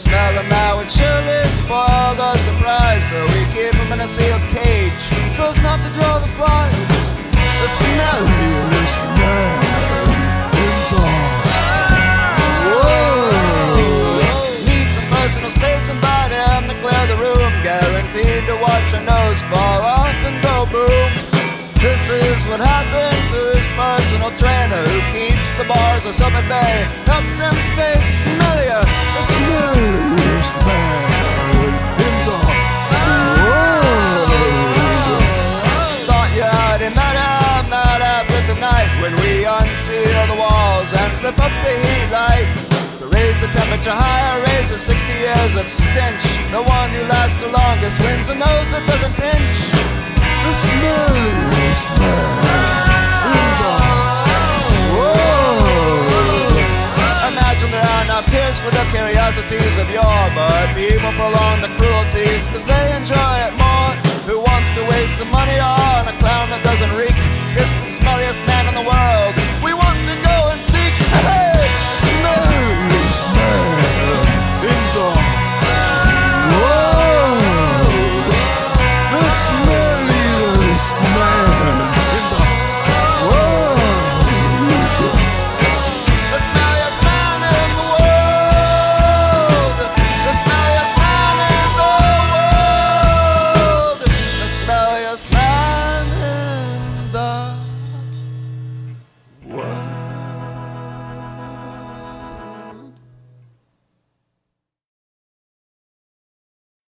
smell them now would surely spoil the surprise. So we keep them in a sealed cage, so as not to draw the flies. The smelliest man in Whoa. Need some personal space, invite him to clear the room. Guaranteed to watch a nose fall off and go boom. This is what happened to his personal trainer, who keeps the bars of Sub at bay, helps him stay smellier. The smelliest man in the world. Thought you already met him that after tonight, when we unseal the walls and flip up the heat light to raise the temperature higher, raise the 60 years of stench. The one who lasts the longest wins a nose that doesn't pinch. The smelliest man in the world. Imagine there are no tears for the curiosities of yore, but people prolong the cruelties cause they enjoy it more. Who wants to waste the money on a clown that doesn't reek? If the smelliest man in the world